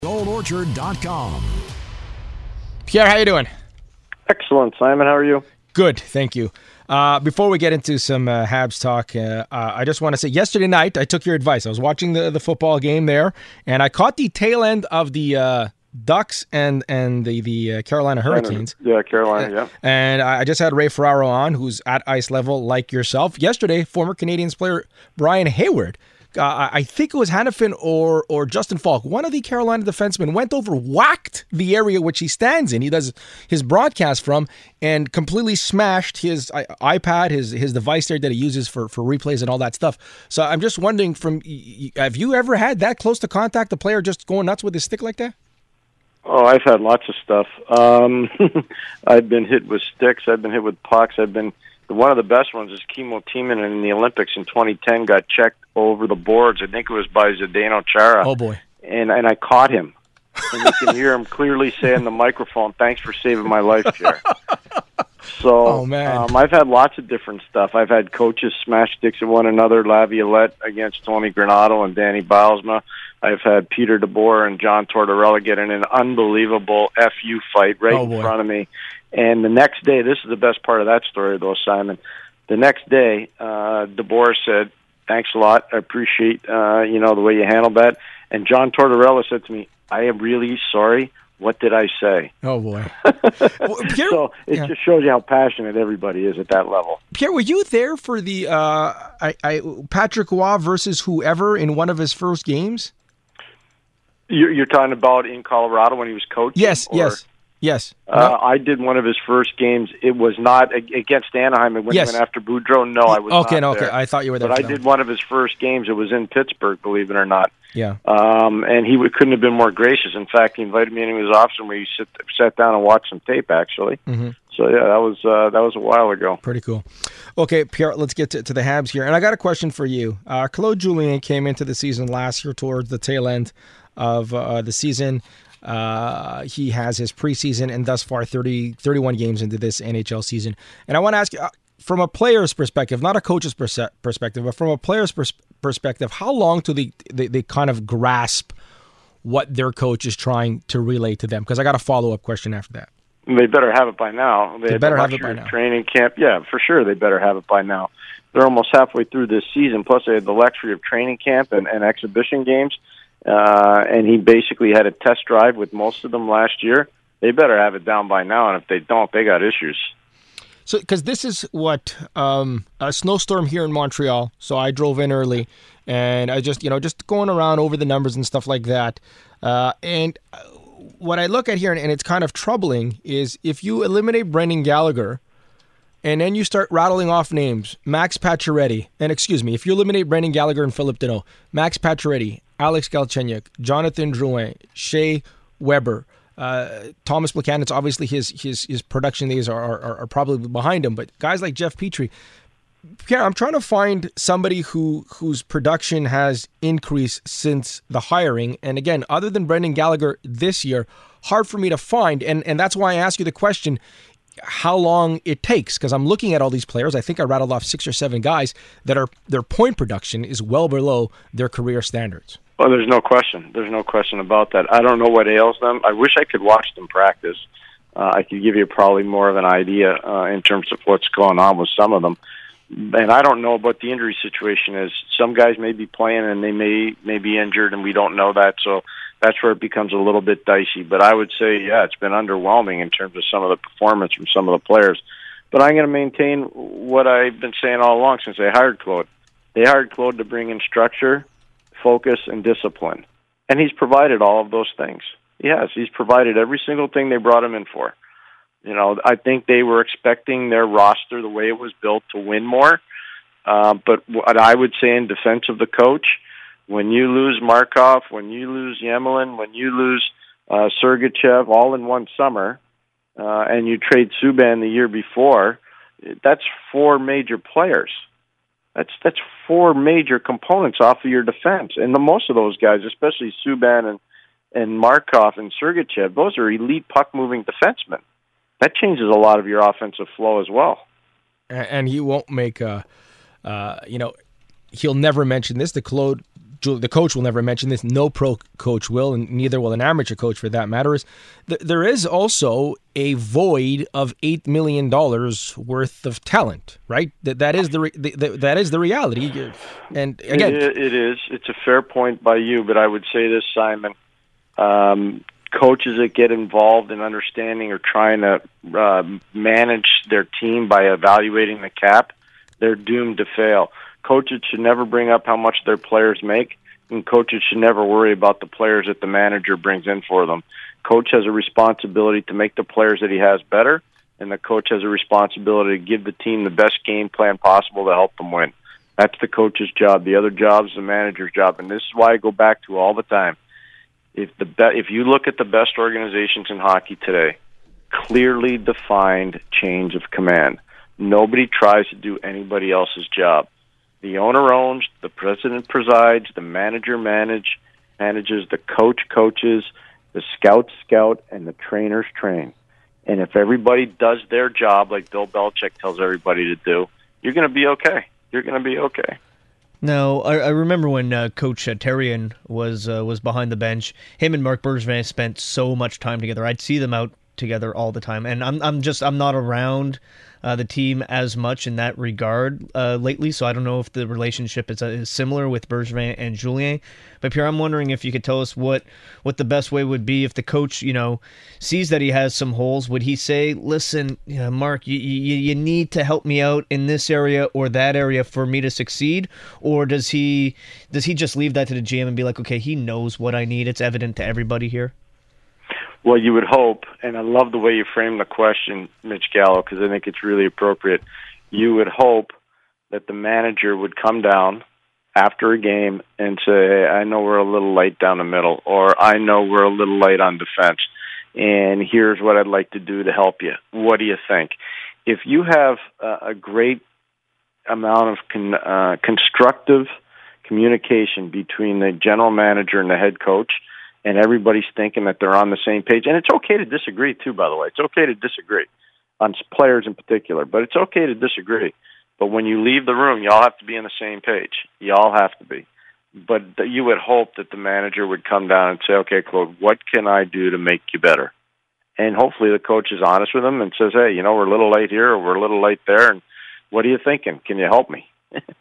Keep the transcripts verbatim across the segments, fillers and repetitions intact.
old orchard dot com. Pierre, how you doing? Excellent, Simon. How are you? Good, thank you. Uh, before we get into some uh, Habs talk, uh, uh, I just want to say yesterday night I took your advice. I was watching the, the football game there, and I caught the tail end of the uh, Ducks and and the the uh, Carolina Hurricanes. Yeah, Carolina. Yeah. And I just had Ray Ferraro on, who's at ice level like yourself. Yesterday, former Canadiens player Brian Hayward. Uh, I think it was Hanifin or or Justin Falk. One of the Carolina defensemen went over, whacked the area which he stands in. He does his broadcast from, and completely smashed his iPad, his his device there that he uses for, for replays and all that stuff. So I'm just wondering, from have you ever had that close to contact, the player just going nuts with his stick like that? Oh, I've had lots of stuff. Um, I've been hit with sticks. I've been hit with pucks. I've been one of the best ones is Kimmo Timonen in the Olympics in twenty ten got checked over the boards. I think it was by Zdeno Chara. Oh boy! And and I caught him, and you can hear him clearly say in the microphone, "Thanks for saving my life, Pierre." So oh, man. Um, I've had lots of different stuff. I've had coaches smash sticks at one another. Laviolette against Tony Granato and Danny Bilesma. I've had Peter DeBoer and John Tortorella get in an unbelievable F U fight right oh, in boy. front of me. And the next day, this is the best part of that story, though, Simon. The next day, uh, DeBoer said, "Thanks a lot. I appreciate uh, you know the way you handled that." And John Tortorella said to me, "I am really sorry. What did I say?" Oh boy! well, Pierre, so it yeah. just shows you how passionate everybody is at that level. Pierre, were you there for the uh, I, I, Patrick Roy versus whoever in one of his first games? You're, you're talking about in Colorado when he was coaching? Yes, or? yes. Yes. Uh, no. I did one of his first games. It was not against Anaheim. When yes. he went after Boudreau. No, I was okay, not no, there. Okay, I thought you were there. But I that did one. one of his first games. It was in Pittsburgh, believe it or not. Yeah. Um, and he would, couldn't have been more gracious. In fact, he invited me into his office and we sit, sat down and watched some tape, actually. Mm-hmm. So, yeah, that was uh, that was a while ago. Pretty cool. Okay, Pierre, let's get to, to the Habs here. And I got a question for you. Uh, Claude Julien came into the season last year towards the tail end of uh, the season. Uh, he has his preseason and thus far thirty, thirty-one games into this N H L season. And I want to ask you, uh, from a player's perspective, not a coach's perse- perspective, but from a player's pers- perspective, how long do they, they, they kind of grasp what their coach is trying to relay to them? Because I got a follow-up question after that. They better have it by now. They, they better the have it by now. Training camp, yeah, for sure they better have it by now. They're almost halfway through this season, plus they had the luxury of training camp and, and exhibition games. Uh, and he basically had a test drive with most of them last year. They better have it down by now, and if they don't, they got issues. So, because this is what um, a snowstorm here in Montreal. So I drove in early, and I just, you know, just going around over the numbers and stuff like that. Uh, and what I look at here, and, and it's kind of troubling, is if you eliminate Brendan Gallagher, and then you start rattling off names, Max Pacioretty, and excuse me, if you eliminate Brendan Gallagher and Philip Deneau, Max Pacioretty, Alex Galchenyuk, Jonathan Drouin, Shea Weber, uh, Thomas Plekanec, obviously his his his production days are, are are probably behind him, but guys like Jeff Petrie, Pierre, I'm trying to find somebody who whose production has increased since the hiring, and again, other than Brendan Gallagher this year, hard for me to find, and and that's why I ask you the question, how long it takes, because I'm looking at all these players. I think I rattled off six or seven guys that are their point production is well below their career standards. Well, there's no question. There's no question about that. I don't know what ails them. I wish I could watch them practice. Uh, I could give you probably more of an idea uh, in terms of what's going on with some of them. And I don't know what the injury situation is. Some guys may be playing and they may, may be injured, and we don't know that. So that's where it becomes a little bit dicey. But I would say, yeah, it's been underwhelming in terms of some of the performance from some of the players. But I'm going to maintain what I've been saying all along since they hired Claude. They hired Claude to bring in structure, focus, and discipline. And he's provided all of those things. He has. He's provided every single thing they brought him in for. You know, I think they were expecting their roster, the way it was built, to win more. Uh, but what I would say in defense of the coach, when you lose Markov, when you lose Yemelin, when you lose uh, Sergachev all in one summer, uh, and you trade Subban the year before, that's four major players. That's that's four major components off of your defense. And the most of those guys, especially Subban and, and Markov and Sergachev, those are elite puck-moving defensemen. That changes a lot of your offensive flow as well. And he won't make a, uh, you know, he'll never mention this. The Claude the coach will never mention this, no pro coach will, and neither will an amateur coach for that matter, is th- there is also a void of eight million dollars worth of talent, right? That That is the, re- the, the that is the reality. And again, it, it is. It's a fair point by you, but I would say this, Simon. Um, coaches that get involved in understanding or trying to uh, manage their team by evaluating the cap, they're doomed to fail. Coaches should never bring up how much their players make, and coaches should never worry about the players that the manager brings in for them. Coach has a responsibility to make the players that he has better, and the coach has a responsibility to give the team the best game plan possible to help them win. That's the coach's job. The other job is the manager's job, and this is why I go back to all the time. If the be- if you look at the best organizations in hockey today, clearly defined chains of command. Nobody tries to do anybody else's job. The owner owns, the president presides, the manager manage, manages, the coach coaches, the scouts scout, and the trainers train. And if everybody does their job like Bill Belichick tells everybody to do, you're going to be okay. You're going to be okay. No, I, I remember when uh, Coach uh, Terrian was uh, was behind the bench. Him and Marc Bergevin spent so much time together. I'd see them out together all the time, and I'm I'm just I'm not around uh, the team as much in that regard uh, lately. So I don't know if the relationship is, uh, is similar with Bergevin and Julien. But Pierre, I'm wondering if you could tell us what what the best way would be if the coach, you know, sees that he has some holes. Would he say, "Listen, you know, Mark, you, you you need to help me out in this area or that area for me to succeed," or does he does he just leave that to the G M and be like, "Okay, he knows what I need. It's evident to everybody here"? Well, you would hope, and I love the way you frame the question, Mitch Gallo, because I think it's really appropriate. You would hope that the manager would come down after a game and say, hey, I know we're a little light down the middle, or I know we're a little light on defense, and here's what I'd like to do to help you. What do you think? If you have uh, a great amount of con- uh, constructive communication between the general manager and the head coach, and everybody's thinking that they're on the same page. And it's okay to disagree, too, by the way. It's okay to disagree on players in particular, but it's okay to disagree. But when you leave the room, you all have to be on the same page. You all have to be. But you would hope that the manager would come down and say, okay, Claude, what can I do to make you better? And hopefully the coach is honest with him and says, hey, you know, we're a little late here or we're a little late there, and what are you thinking? Can you help me?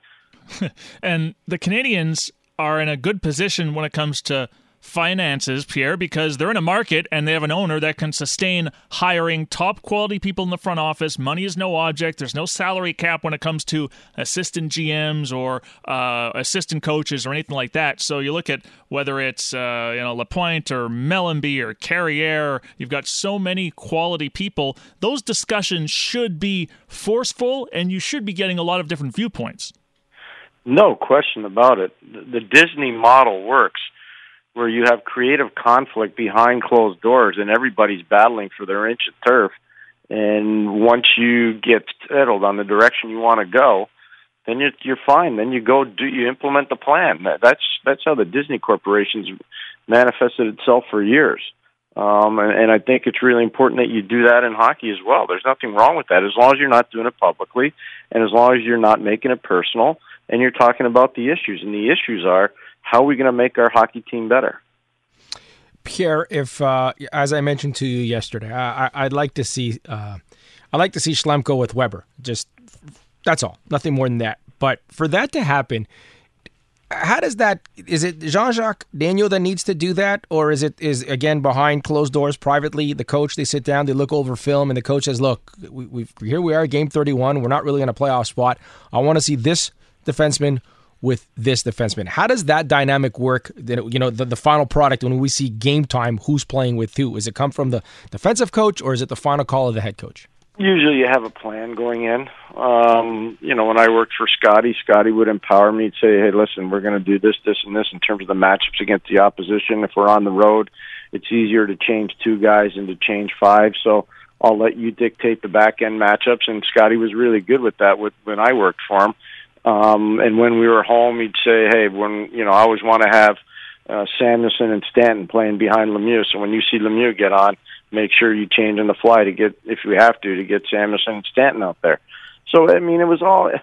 And the Canadians are in a good position when it comes to finances, Pierre, because they're in a market and they have an owner that can sustain hiring top quality people in the front office. Money is no object. There's no salary cap when it comes to assistant G Ms or uh, assistant coaches or anything like that. So you look at whether it's uh, you know Lapointe or Mellanby or Carrière, you've got so many quality people. Those discussions should be forceful, and you should be getting a lot of different viewpoints. No question about it. The Disney model works, where you have creative conflict behind closed doors and everybody's battling for their inch of turf. And once you get settled on the direction you want to go, then you're, you're fine. Then you go do, you implement the plan. That's, that's how the Disney corporations manifested itself for years. Um, and, and I think it's really important that you do that in hockey as well. There's nothing wrong with that, as long as you're not doing it publicly and as long as you're not making it personal and you're talking about the issues. And the issues are, how are we going to make our hockey team better? Pierre, if uh, as I mentioned to you yesterday, I, I'd like to see uh, I'd like to see Schlemko with Weber. Just that's all, nothing more than that. But for that to happen, how does that? Is it Jean-Jacques Daniel that needs to do that, or is it is again behind closed doors privately? The coach, they sit down, they look over film, and the coach says, "Look, we, we've, here we are, game thirty-one. We're not really in a playoff spot. I want to see this defenseman with this defenseman." How does that dynamic work? You know, the, the final product, when we see game time, who's playing with who? Does it come from the defensive coach, or is it the final call of the head coach? Usually you have a plan going in. Um, you know, when I worked for Scotty, Scotty would empower me to say, hey, listen, we're going to do this, this, and this in terms of the matchups against the opposition. If we're on the road, it's easier to change two guys than to change five. So I'll let you dictate the back-end matchups. And Scotty was really good with that with, when I worked for him. Um, and when we were home, he'd say, hey, when, you know, I always want to have uh, Samuelson and Stanton playing behind Lemieux. So when you see Lemieux get on, make sure you change on the fly to get, if you have to, to get Samuelson and Stanton out there. So, I mean, it was all,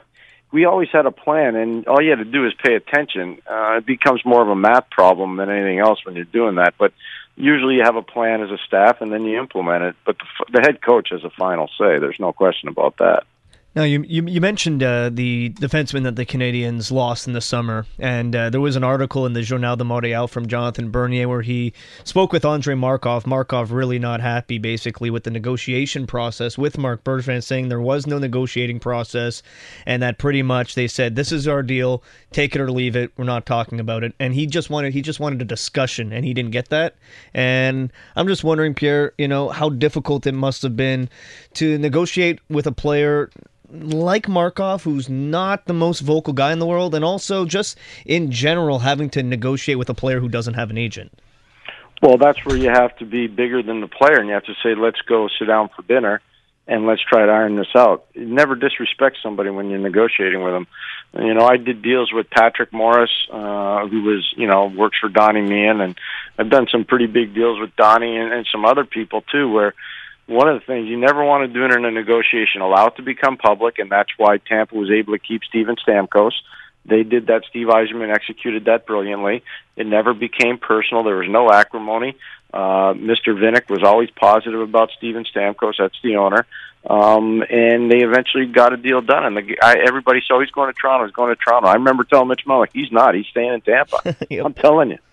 we always had a plan, and all you had to do is pay attention. Uh, it becomes more of a math problem than anything else when you're doing that. But usually you have a plan as a staff, and then you implement it. But the, the head coach has a final say. There's no question about that. Now, you you, you mentioned uh, the defenseman that the Canadiens lost in the summer, and uh, there was an article in the Journal de Montréal from Jonathan Bernier where he spoke with Andrei Markov. Markov really not happy, basically, with the negotiation process with Marc Bergevin, saying there was no negotiating process, and that pretty much they said, this is our deal, take it or leave it, we're not talking about it. And he just wanted he just wanted a discussion, and he didn't get that. And I'm just wondering, Pierre, you know, how difficult it must have been to negotiate with a player like Markov, who's not the most vocal guy in the world, and also just in general having to negotiate with a player who doesn't have an agent. Well, that's where you have to be bigger than the player, and you have to say, let's go sit down for dinner, and let's try to iron this out. You never disrespect somebody when you're negotiating with them. You know, I did deals with Patrick Morris, uh, who was, you know, works for Donnie Meehan, and I've done some pretty big deals with Donnie and, and some other people, too, where one of the things you never want to do in a negotiation, allow it to become public, and that's why Tampa was able to keep Steven Stamkos. They did that. Steve Yzerman executed that brilliantly. It never became personal. There was no acrimony. Uh, Mister Vinnick was always positive about Steven Stamkos. That's the owner. Um, and they eventually got a deal done. And the guy, everybody said, oh, he's going to Toronto. He's going to Toronto. I remember telling Mitch Mullen, he's not. He's staying in Tampa. Yep. I'm telling you.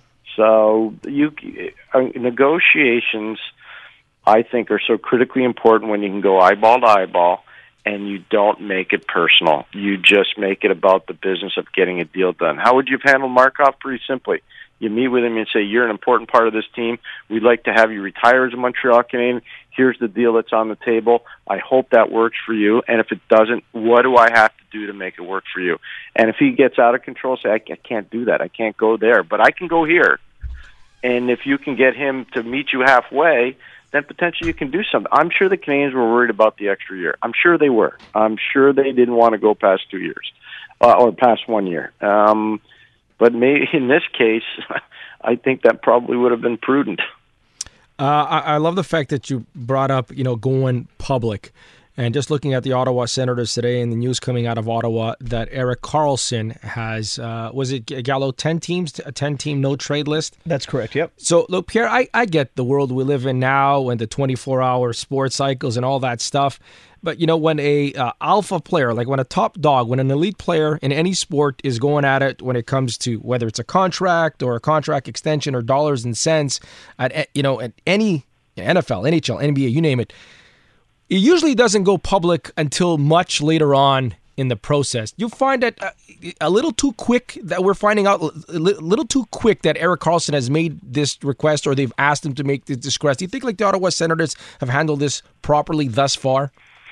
So you uh, negotiations, I think, are so critically important when you can go eyeball to eyeball and you don't make it personal. You just make it about the business of getting a deal done. How would you have handled Markov? Pretty simply. You meet with him and say, you're an important part of this team. We'd like to have you retire as a Montreal Canadian. Here's the deal that's on the table. I hope that works for you. And if it doesn't, what do I have to do to make it work for you? And if he gets out of control, say, I can't do that. I can't go there. But I can go here. And if you can get him to meet you halfway, then potentially you can do something. I'm sure the Canadians were worried about the extra year. I'm sure they were. I'm sure they didn't want to go past two years uh, or past one year. Um, but maybe in this case, I think that probably would have been prudent. Uh, I, I love the fact that you brought up, you know, going public. And just looking at the Ottawa Senators today and the news coming out of Ottawa that Erik Karlsson has, uh, was it, Gallo, ten teams, a ten-team no-trade list? That's correct, yep. So, look, Pierre, I, I get the world we live in now and the twenty-four hour sports cycles and all that stuff. But, you know, when a uh, alpha player, like when a top dog, when an elite player in any sport is going at it when it comes to whether it's a contract or a contract extension or dollars and cents, at you know, at any N F L, N H L, N B A, you name it, it usually doesn't go public until much later on in the process. You find that uh, a little too quick that we're finding out, a little too quick that Erik Karlsson has made this request or they've asked him to make this request. Do you think like the Ottawa Senators have handled this properly thus far?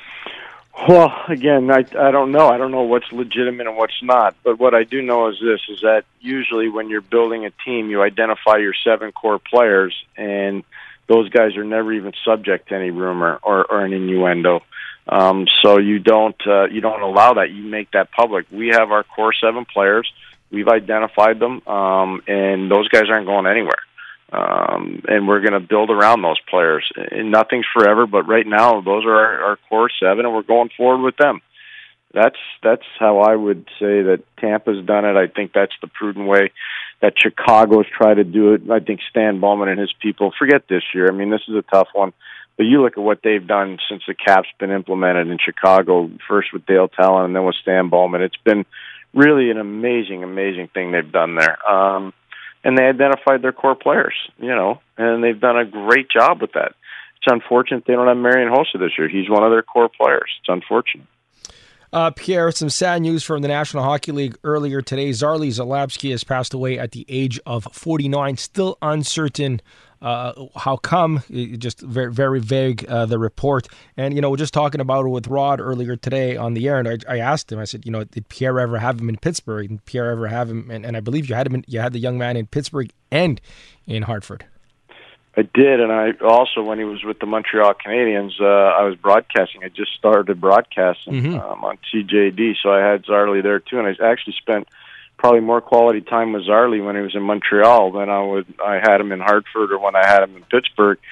Well, again, I, I don't know. I don't know what's legitimate and what's not. But what I do know is this, is that usually when you're building a team, you identify your seven core players, and those guys are never even subject to any rumor or, or an innuendo. Um, so you don't uh, you don't allow that. You make that public. We have our core seven players. We've identified them, um, and those guys aren't going anywhere. Um, and we're going to build around those players. And nothing's forever, but right now those are our, our core seven, and we're going forward with them. That's that's how I would say that Tampa's done it. I think that's the prudent way that Chicago's tried to do it. I think Stan Bowman and his people, forget this year. I mean, this is a tough one. But you look at what they've done since the cap's been implemented in Chicago, first with Dale Talon and then with Stan Bowman. It's been really an amazing, amazing thing they've done there. Um, and they identified their core players, you know, and they've done a great job with that. It's unfortunate they don't have Marian Hossa this year. He's one of their core players. It's unfortunate. Uh, Pierre, some sad news from the National Hockey League earlier today. Zarli Zalapsky has passed away at the age of forty-nine. Still uncertain uh, how come. It just very, very vague, uh, the report. And, you know, we're just talking about it with Rod earlier today on the air, and I, I asked him, I said, you know, did Pierre ever have him in Pittsburgh? Did Pierre ever have him? And, and I believe you had him. In, you had the young man in Pittsburgh and in Hartford. I did, and I also, when he was with the Montreal Canadiens, uh, I was broadcasting. I just started broadcasting mm-hmm. um, on C J D, so I had Zarli there too, and I actually spent probably more quality time with Zarli when he was in Montreal than I would I had him in Hartford or when I had him in Pittsburgh.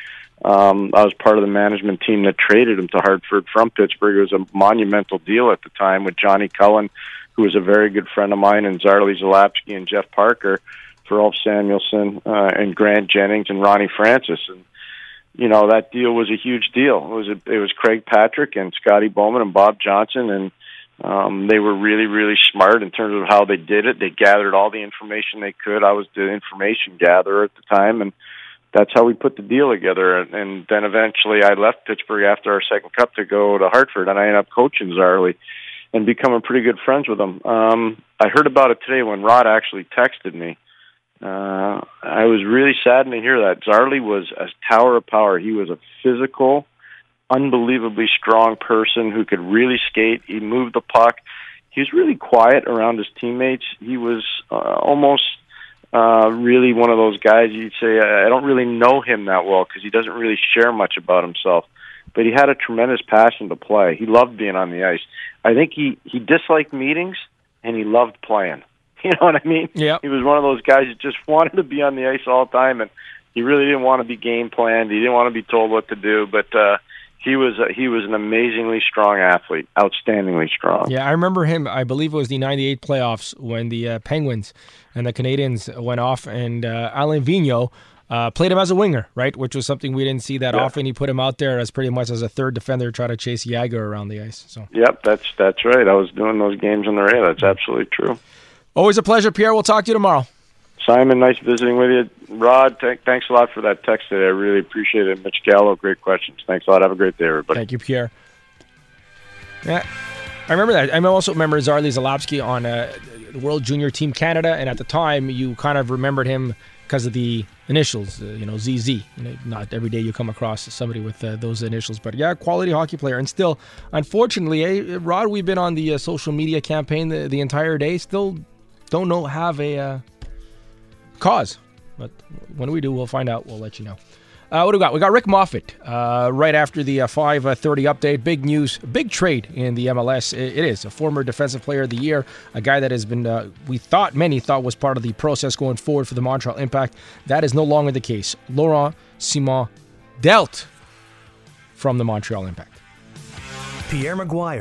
Um, I was part of the management team that traded him to Hartford from Pittsburgh. It was a monumental deal at the time with Johnny Cullen, who was a very good friend of mine, and Zarley Zalapsky and Jeff Parker, for Ulf Samuelsson uh, and Grant Jennings and Ronnie Francis. And, you know, that deal was a huge deal. It was a, it was Craig Patrick and Scotty Bowman and Bob Johnson, and um, they were really, really smart in terms of how they did it. They gathered all the information they could. I was the information gatherer at the time, and that's how we put the deal together. And then eventually I left Pittsburgh after our second cup to go to Hartford, and I ended up coaching Zarley and becoming pretty good friends with him. Um, I heard about it today when Rod actually texted me. Uh, I was really saddened to hear that. Zarley was a tower of power. He was a physical, unbelievably strong person who could really skate. He moved the puck. He was really quiet around his teammates. He was uh, almost uh, really one of those guys you'd say, I don't really know him that well because he doesn't really share much about himself. But he had a tremendous passion to play. He loved being on the ice. I think he, he disliked meetings, and he loved playing. You know what I mean? Yeah. He was one of those guys that just wanted to be on the ice all the time, and he really didn't want to be game planned. He didn't want to be told what to do, but uh, he was uh, he was an amazingly strong athlete, outstandingly strong. Yeah, I remember him. I believe it was the ninety-eight playoffs when the uh, Penguins and the Canadiens went off, and uh, Alain Vigneault uh, played him as a winger, right? Which was something we didn't see that yeah. often. He put him out there as pretty much as a third defender, try to chase Jagger around the ice. So. Yep, that's that's right. I was doing those games on the radio. That's absolutely true. Always a pleasure, Pierre. We'll talk to you tomorrow. Simon, nice visiting with you. Rod, th- thanks a lot for that text today. I really appreciate it. Mitch Gallo, great questions. Thanks a lot. Have a great day, everybody. Thank you, Pierre. Yeah, I remember that. I also remember Zarley Zalapsky on uh, the World Junior Team Canada, and at the time, you kind of remembered him because of the initials, uh, you know, Z Z. You know, not every day you come across somebody with uh, those initials, but yeah, quality hockey player. And still, unfortunately, eh, Rod, we've been on the uh, social media campaign the, the entire day, still don't know have a uh, cause, but when we do, we'll find out. We'll let you know. Uh, what do we got? We got Rick Moffitt uh, right after the uh, five thirty update. Big news, big trade in the M L S. It, it is a former Defensive Player of the Year, a guy that has been, uh, we thought, many thought was part of the process going forward for the Montreal Impact. That is no longer the case. Laurent Simon dealt from the Montreal Impact. Pierre Maguire.